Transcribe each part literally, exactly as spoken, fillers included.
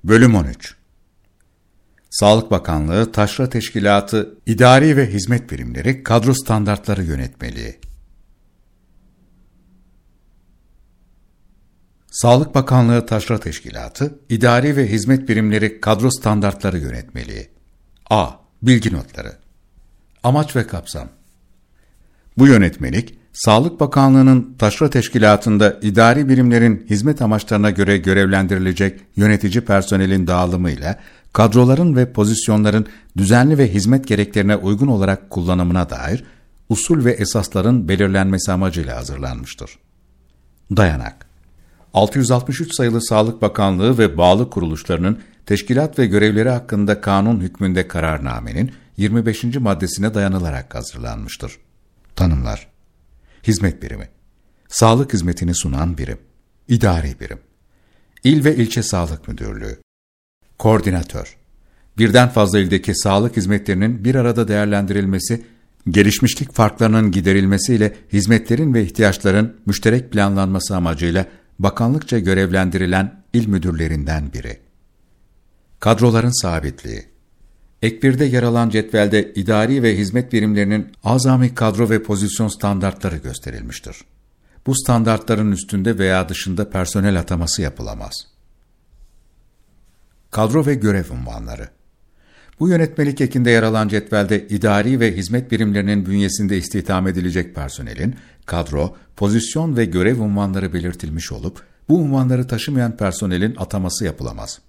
Bölüm on üç. Sağlık Bakanlığı Taşra Teşkilatı İdari ve Hizmet Birimleri Kadro Standartları Yönetmeliği. Sağlık Bakanlığı Taşra Teşkilatı İdari ve Hizmet Birimleri Kadro Standartları Yönetmeliği. A. Bilgi notları. Amaç ve kapsam. Bu yönetmelik, Sağlık Bakanlığı'nın Taşra Teşkilatı'nda idari birimlerin hizmet amaçlarına göre görevlendirilecek yönetici personelin dağılımıyla kadroların ve pozisyonların düzenli ve hizmet gereklerine uygun olarak kullanımına dair usul ve esasların belirlenmesi amacıyla hazırlanmıştır. Dayanak. altı yüz altmış üç sayılı Sağlık Bakanlığı ve bağlı kuruluşlarının teşkilat ve görevleri hakkında kanun hükmünde kararnamenin yirmi beşinci maddesine dayanılarak hazırlanmıştır. Tanımlar. Hizmet birimi. Sağlık hizmetini sunan birim. İdari birim. İl ve ilçe sağlık müdürlüğü. Koordinatör. Birden fazla ildeki sağlık hizmetlerinin bir arada değerlendirilmesi, gelişmişlik farklarının giderilmesiyle hizmetlerin ve ihtiyaçların müşterek planlanması amacıyla bakanlıkça görevlendirilen il müdürlerinden biri. Kadroların sabitliği. Ek birde yer alan cetvelde idari ve hizmet birimlerinin azami kadro ve pozisyon standartları gösterilmiştir. Bu standartların üstünde veya dışında personel ataması yapılamaz. Kadro ve görev unvanları. Bu yönetmelik ekinde yer alan cetvelde idari ve hizmet birimlerinin bünyesinde istihdam edilecek personelin kadro, pozisyon ve görev unvanları belirtilmiş olup, bu unvanları taşımayan personelin ataması yapılamaz.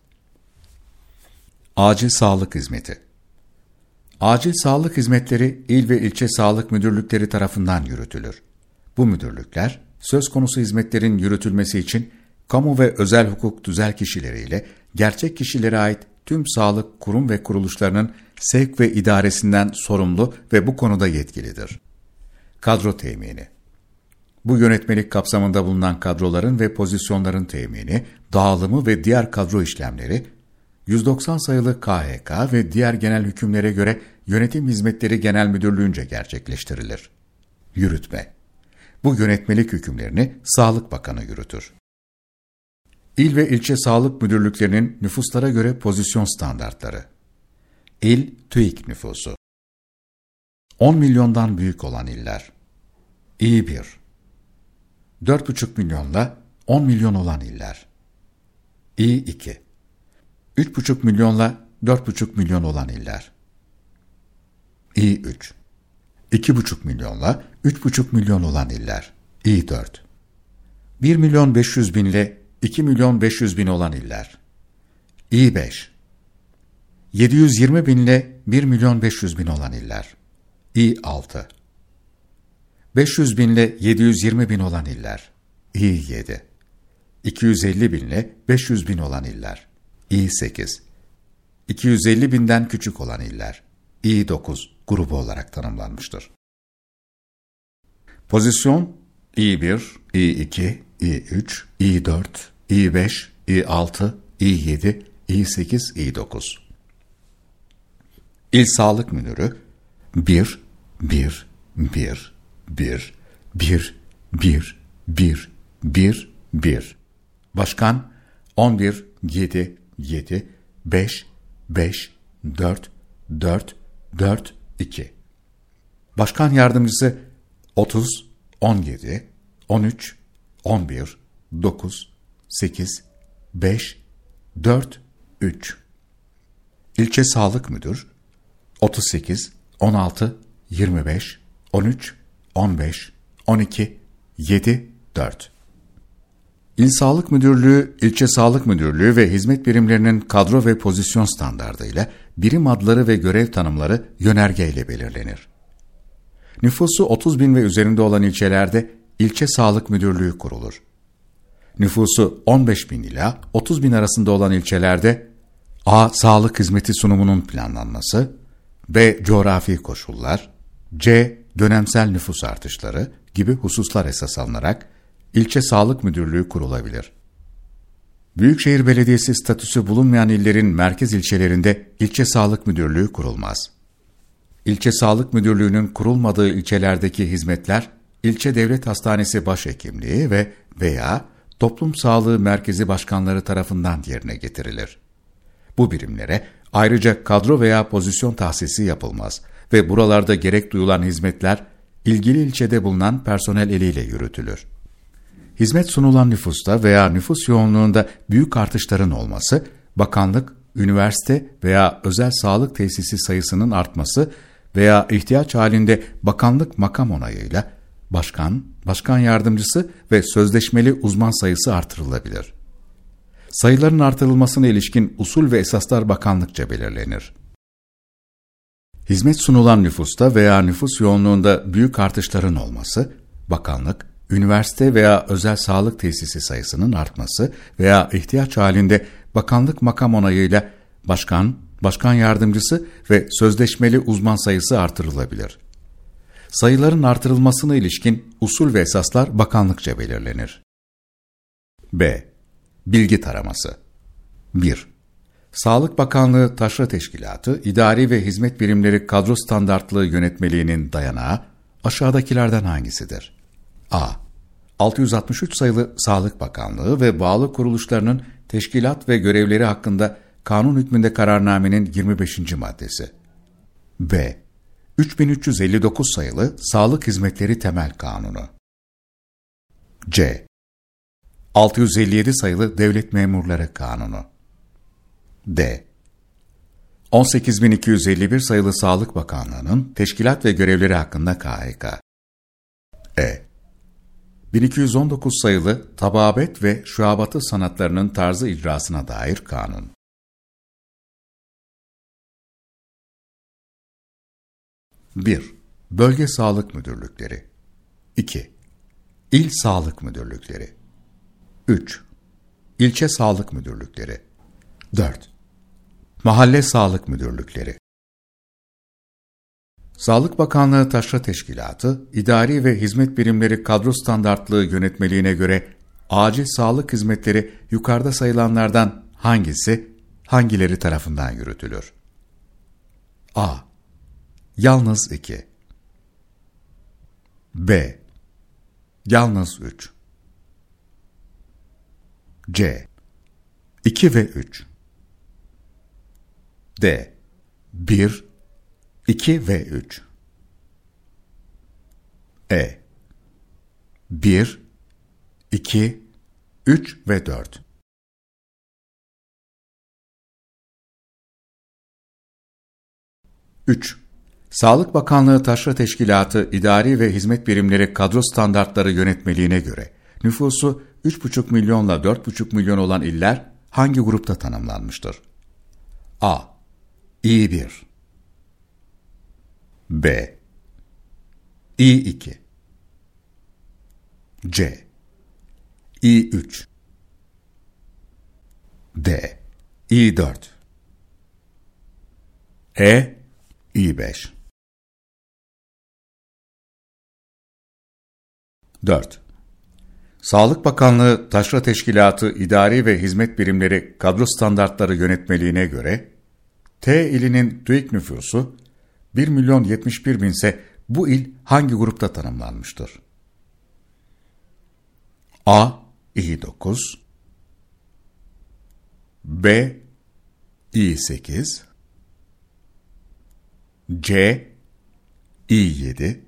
Acil sağlık hizmeti. Acil sağlık hizmetleri il ve ilçe sağlık müdürlükleri tarafından yürütülür. Bu müdürlükler, söz konusu hizmetlerin yürütülmesi için kamu ve özel hukuk tüzel kişileriyle gerçek kişilere ait tüm sağlık kurum ve kuruluşlarının sevk ve idaresinden sorumlu ve bu konuda yetkilidir. Kadro temini. Bu yönetmelik kapsamında bulunan kadroların ve pozisyonların temini, dağılımı ve diğer kadro işlemleri, yüz doksan sayılı K H K ve diğer genel hükümlere göre Yönetim Hizmetleri Genel Müdürlüğü'nce gerçekleştirilir. Yürütme. Bu yönetmelik hükümlerini Sağlık Bakanı yürütür. İl ve ilçe sağlık müdürlüklerinin nüfuslara göre pozisyon standartları. İl, TÜİK nüfusu. on milyondan büyük olan iller. İ bir. dört buçuk milyonla on milyon olan iller. İ iki. üç buçuk milyonla dört buçuk milyon olan iller. İ üç. iki buçuk milyonla üç buçuk milyon olan iller. İ dört. bir milyon beş yüz binle iki milyon beş yüz bin olan iller. İ beş. yedi yüz yirmi binle bir milyon beş yüz bin olan iller. İ altı. beş yüz binle yedi yüz yirmi bin olan iller. İ yedi. iki yüz elli binle beş yüz bin olan iller. İ sekiz. iki yüz elli binden küçük olan iller. İ dokuz grubu olarak tanımlanmıştır. Pozisyon İ bir, İ iki, İ üç, İ dört, İ beş, İ altı, İ yedi, İ sekiz, İ dokuz. İl Sağlık Müdürü bir, bir, bir, bir, bir, bir, bir, bir, bir. Başkan on bir, yedi, yedi, beş, beş, dört, dört, dört, iki. Başkan Yardımcısı otuz, on yedi, on üç, on bir, dokuz, sekiz, beş, dört, üç. İlçe Sağlık Müdür otuz sekiz, on altı, yirmi beş, on üç, on beş, on iki, yedi, dört. İl Sağlık Müdürlüğü, İlçe Sağlık Müdürlüğü ve hizmet birimlerinin kadro ve pozisyon standardıyla birim adları ve görev tanımları yönerge ile belirlenir. Nüfusu otuz bin ve üzerinde olan ilçelerde İlçe Sağlık Müdürlüğü kurulur. Nüfusu on beş bin ila otuz bin arasında olan ilçelerde A. Sağlık hizmeti sunumunun planlanması, B. Coğrafi koşullar, C. Dönemsel nüfus artışları gibi hususlar esas alınarak İlçe Sağlık Müdürlüğü kurulabilir. Büyükşehir Belediyesi statüsü bulunmayan illerin merkez ilçelerinde İlçe Sağlık Müdürlüğü kurulmaz. İlçe Sağlık Müdürlüğü'nün kurulmadığı ilçelerdeki hizmetler, İlçe Devlet Hastanesi Başhekimliği ve veya Toplum Sağlığı Merkezi Başkanları tarafından yerine getirilir. Bu birimlere ayrıca kadro veya pozisyon tahsisi yapılmaz ve buralarda gerek duyulan hizmetler ilgili ilçede bulunan personel eliyle yürütülür. Hizmet sunulan nüfusta veya nüfus yoğunluğunda büyük artışların olması, bakanlık, üniversite veya özel sağlık tesisi sayısının artması veya ihtiyaç halinde bakanlık makam onayıyla başkan, başkan yardımcısı ve sözleşmeli uzman sayısı artırılabilir. Sayıların artırılmasına ilişkin usul ve esaslar bakanlıkça belirlenir. Hizmet sunulan nüfusta veya nüfus yoğunluğunda büyük artışların olması, bakanlık, üniversite veya özel sağlık tesisi sayısının artması veya ihtiyaç halinde bakanlık makam onayıyla başkan, başkan yardımcısı ve sözleşmeli uzman sayısı artırılabilir. Sayıların artırılmasına ilişkin usul ve esaslar bakanlıkça belirlenir. B. Bilgi taraması. bir. Sağlık Bakanlığı Taşra Teşkilatı, İdari ve Hizmet Birimleri Kadro Standartlığı Yönetmeliğinin dayanağı aşağıdakilerden hangisidir? A. altı yüz altmış üç sayılı Sağlık Bakanlığı ve bağlı kuruluşlarının teşkilat ve görevleri hakkında kanun hükmünde kararnamenin yirmi beşinci maddesi. B. üç bin üç yüz elli dokuz sayılı Sağlık Hizmetleri Temel Kanunu. C. altı yüz elli yedi sayılı Devlet Memurları Kanunu. D. on sekiz bin iki yüz elli bir sayılı Sağlık Bakanlığı'nın teşkilat ve görevleri hakkında K H K. E. bin iki yüz on dokuz sayılı Tababet ve Şuabatı sanatlarının tarzı icrasına dair kanun. bir. Bölge Sağlık Müdürlükleri. iki. İl Sağlık Müdürlükleri. üç. İlçe Sağlık Müdürlükleri. dört. Mahalle Sağlık Müdürlükleri. Sağlık Bakanlığı Taşra Teşkilatı, İdari ve Hizmet Birimleri Kadro Standartlığı Yönetmeliğine göre acil sağlık hizmetleri yukarıda sayılanlardan hangisi, hangileri tarafından yürütülür? A. Yalnız iki. B. Yalnız üç. C. iki ve üç. D. bir, iki ve üç. E. bir, iki, üç ve dört. üç. Sağlık Bakanlığı Taşra Teşkilatı İdari ve Hizmet Birimleri Kadro Standartları Yönetmeliğine göre nüfusu üç buçuk milyonla dört buçuk milyon olan iller hangi grupta tanımlanmıştır? A. İ bir. B. İ iki. C. İ üç. D. İ dört. E. İ beş. dört. Sağlık Bakanlığı Taşra Teşkilatı İdari ve Hizmet Birimleri Kadro Standartları Yönetmeliğine göre T ilinin TÜİK nüfusu bir milyon yetmiş bir bin ise bu il hangi grupta tanımlanmıştır? A. İ dokuz. B. İ sekiz. C. İ yedi.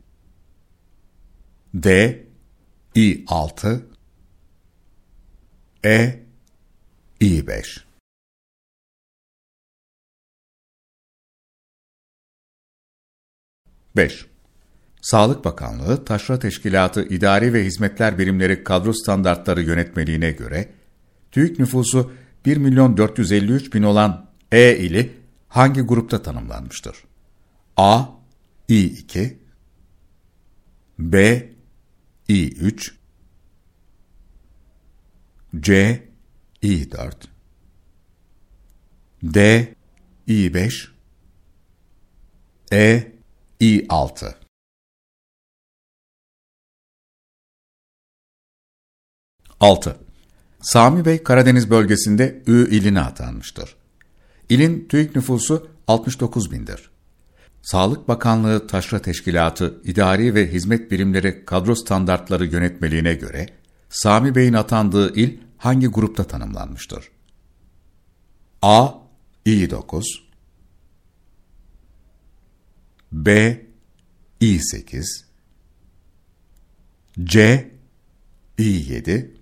D. İ altı. E. İ beş. beş. Sağlık Bakanlığı Taşra Teşkilatı İdari ve Hizmetler Birimleri Kadro Standartları Yönetmeliğine göre TÜİK nüfusu bir milyon dört yüz elli üç bin olan E ili hangi grupta tanımlanmıştır? A. İ iki. B. İ üç. C. İ dört. D. İ beş. E. İ altı. altı. Sami Bey Karadeniz bölgesinde Ü iline atanmıştır. İlin TÜİK nüfusu altmış dokuz bindir. Sağlık Bakanlığı Taşra Teşkilatı İdari ve Hizmet Birimleri Kadro Standartları Yönetmeliğine göre Sami Bey'in atandığı il hangi grupta tanımlanmıştır? A. İ dokuz, B, İ sekiz, C, İ yedi,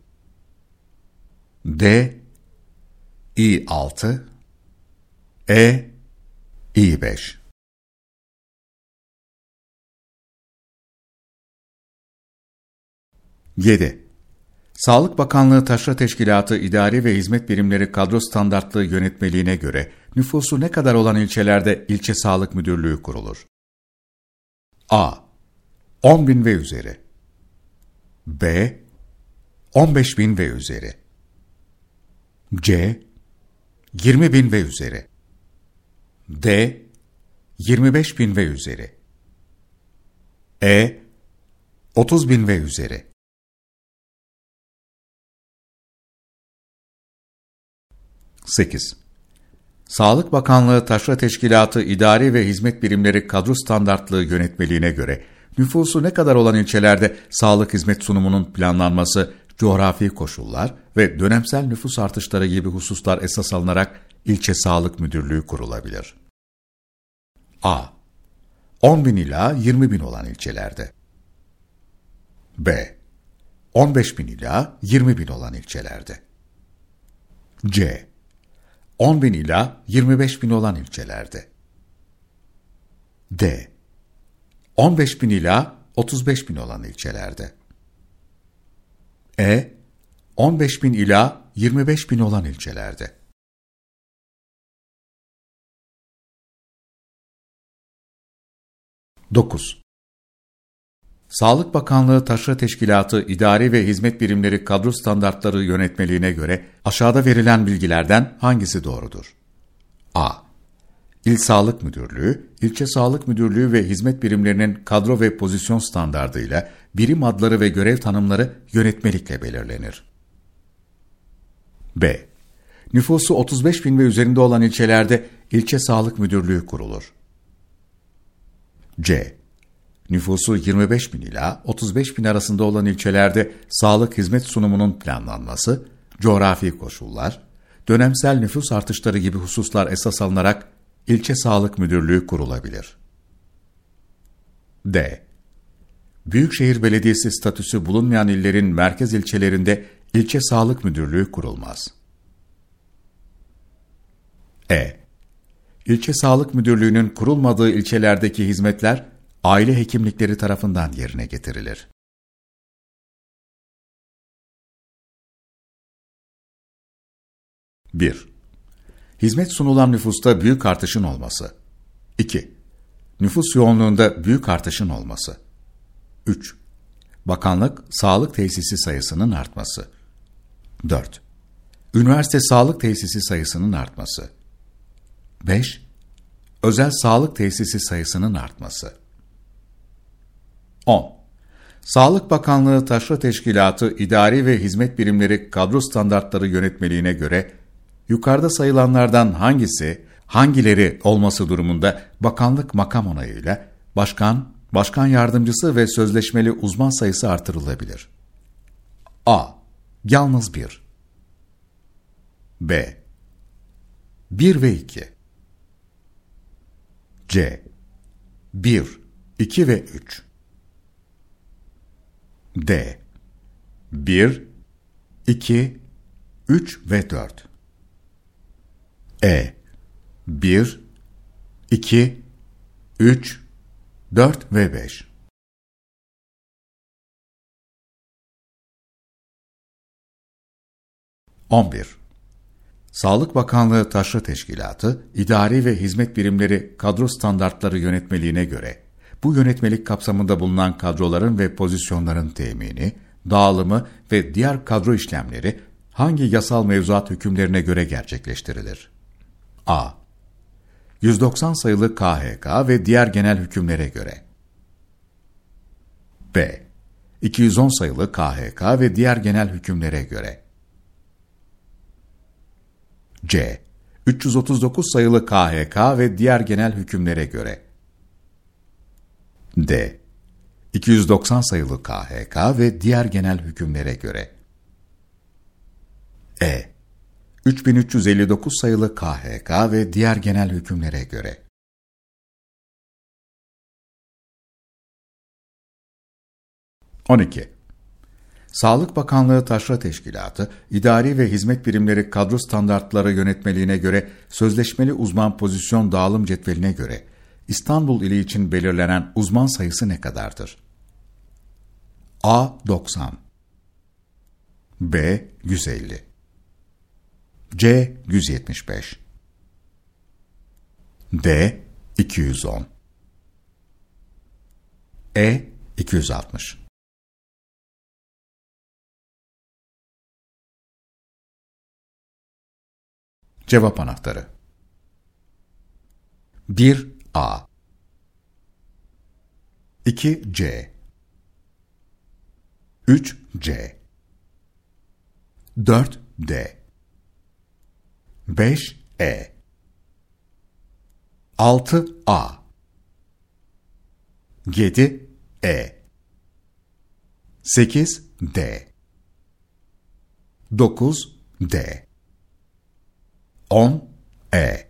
D, İ altı, E, İ beş. yedi. Sağlık Bakanlığı Taşra Teşkilatı İdari ve Hizmet Birimleri Kadro Standartlığı Yönetmeliğine göre nüfusu ne kadar olan ilçelerde ilçe sağlık müdürlüğü kurulur? A. on bin ve üzeri. B. on beş bin ve üzeri. C. yirmi bin ve üzeri. D. yirmi beş bin ve üzeri. E. otuz bin ve üzeri. sekiz. Sağlık Bakanlığı Taşra Teşkilatı İdari ve Hizmet Birimleri Kadro Standartlığı Yönetmeliğine göre nüfusu ne kadar olan ilçelerde sağlık hizmet sunumunun planlanması, coğrafi koşullar ve dönemsel nüfus artışları gibi hususlar esas alınarak ilçe sağlık müdürlüğü kurulabilir. A. on bin ila yirmi bin olan ilçelerde. B. on beş bin ila yirmi bin olan ilçelerde. C. on bin ila yirmi beş bin olan ilçelerde. D. on beş bin ila otuz beş bin olan ilçelerde. E. on beş bin ila yirmi beş bin olan ilçelerde. dokuz. Sağlık Bakanlığı Taşra Teşkilatı İdari ve Hizmet Birimleri Kadro Standartları Yönetmeliğine göre aşağıda verilen bilgilerden hangisi doğrudur? A. İl Sağlık Müdürlüğü, ilçe sağlık müdürlüğü ve hizmet birimlerinin kadro ve pozisyon standardıyla birim adları ve görev tanımları yönetmelikle belirlenir. B. Nüfusu otuz beş bin ve üzerinde olan ilçelerde ilçe sağlık müdürlüğü kurulur. C. Nüfusu yirmi beş bin ila otuz beş bin arasında olan ilçelerde sağlık hizmet sunumunun planlanması, coğrafi koşullar, dönemsel nüfus artışları gibi hususlar esas alınarak ilçe sağlık müdürlüğü kurulabilir. D. Büyükşehir Belediyesi statüsü bulunmayan illerin merkez ilçelerinde ilçe sağlık müdürlüğü kurulmaz. E. İlçe sağlık müdürlüğünün kurulmadığı ilçelerdeki hizmetler aile hekimlikleri tarafından yerine getirilir. bir. Hizmet sunulan nüfusta büyük artışın olması. iki. Nüfus yoğunluğunda büyük artışın olması. üç. Bakanlık sağlık tesisi sayısının artması. dört. Üniversite sağlık tesisi sayısının artması. beş. Özel sağlık tesisi sayısının artması. on. Sağlık Bakanlığı Taşra Teşkilatı İdari ve Hizmet Birimleri Kadro Standartları Yönetmeliğine göre yukarıda sayılanlardan hangisi, hangileri olması durumunda bakanlık makam onayıyla başkan, başkan yardımcısı ve sözleşmeli uzman sayısı artırılabilir? A. Yalnız bir. B. bir ve iki. C. bir, iki ve üç. D. bir, iki, üç ve dört. E. bir, iki, üç, dört ve beş. on bir. Sağlık Bakanlığı Taşra Teşkilatı, İdari ve Hizmet Birimleri Kadro Standartları Yönetmeliğine göre, bu yönetmelik kapsamında bulunan kadroların ve pozisyonların temini, dağılımı ve diğer kadro işlemleri hangi yasal mevzuat hükümlerine göre gerçekleştirilir? A. yüz doksan sayılı K H K ve diğer genel hükümlere göre. B. iki yüz on sayılı K H K ve diğer genel hükümlere göre. C. üç yüz otuz dokuz sayılı K H K ve diğer genel hükümlere göre. D. iki yüz doksan sayılı K H K ve diğer genel hükümlere göre. E. üç bin üç yüz elli dokuz sayılı K H K ve diğer genel hükümlere göre. on iki. Sağlık Bakanlığı Taşra Teşkilatı, idari ve hizmet birimleri kadro standartları yönetmeliğine göre sözleşmeli uzman pozisyon dağılım cetveline göre İstanbul ili için belirlenen uzman sayısı ne kadardır? A. doksan B. yüz elli C. yüz yetmiş beş D. iki yüz on E. iki yüz altmış Cevap anahtarı: bir A iki C üç C dört D beş E altı A yedi E sekiz D dokuz D on E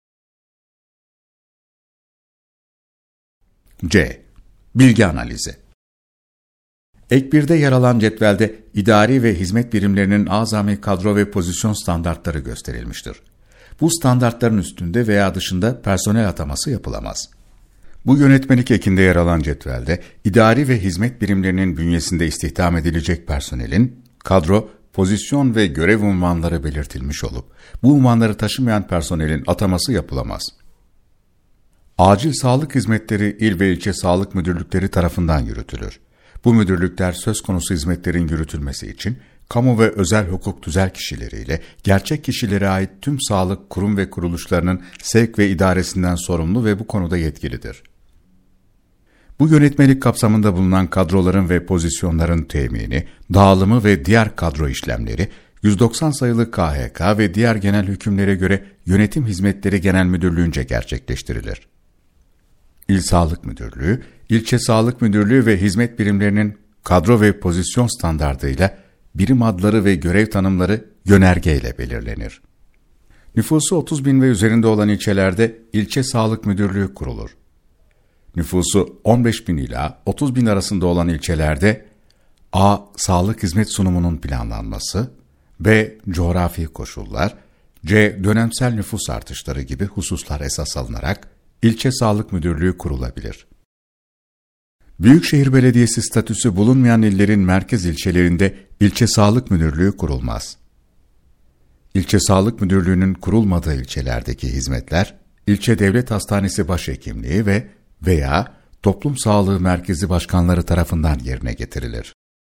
C. Bilgi analizi. Ek birde yer alan cetvelde idari ve hizmet birimlerinin azami kadro ve pozisyon standartları gösterilmiştir. Bu standartların üstünde veya dışında personel ataması yapılamaz. Bu yönetmelik ekinde yer alan cetvelde idari ve hizmet birimlerinin bünyesinde istihdam edilecek personelin kadro, pozisyon ve görev unvanları belirtilmiş olup, bu unvanları taşımayan personelin ataması yapılamaz. Acil sağlık hizmetleri il ve ilçe sağlık müdürlükleri tarafından yürütülür. Bu müdürlükler söz konusu hizmetlerin yürütülmesi için, kamu ve özel hukuk tüzel kişileriyle gerçek kişilere ait tüm sağlık kurum ve kuruluşlarının sevk ve idaresinden sorumlu ve bu konuda yetkilidir. Bu yönetmelik kapsamında bulunan kadroların ve pozisyonların temini, dağılımı ve diğer kadro işlemleri, yüz doksan sayılı K H K ve diğer genel hükümlere göre Yönetim Hizmetleri Genel Müdürlüğü'nce gerçekleştirilir. İl Sağlık Müdürlüğü, ilçe Sağlık Müdürlüğü ve hizmet birimlerinin kadro ve pozisyon standardıyla birim adları ve görev tanımları yönergeyle belirlenir. Nüfusu otuz bin ve üzerinde olan ilçelerde ilçe Sağlık Müdürlüğü kurulur. Nüfusu on beş bin ila otuz bin arasında olan ilçelerde A. Sağlık hizmet sunumunun planlanması, B. Coğrafi koşullar, C. Dönemsel nüfus artışları gibi hususlar esas alınarak ilçe Sağlık Müdürlüğü kurulabilir. Büyükşehir Belediyesi statüsü bulunmayan illerin merkez ilçelerinde ilçe Sağlık Müdürlüğü kurulmaz. İlçe Sağlık Müdürlüğü'nün kurulmadığı ilçelerdeki hizmetler, ilçe devlet hastanesi başhekimliği ve veya toplum sağlığı merkezi başkanları tarafından yerine getirilir.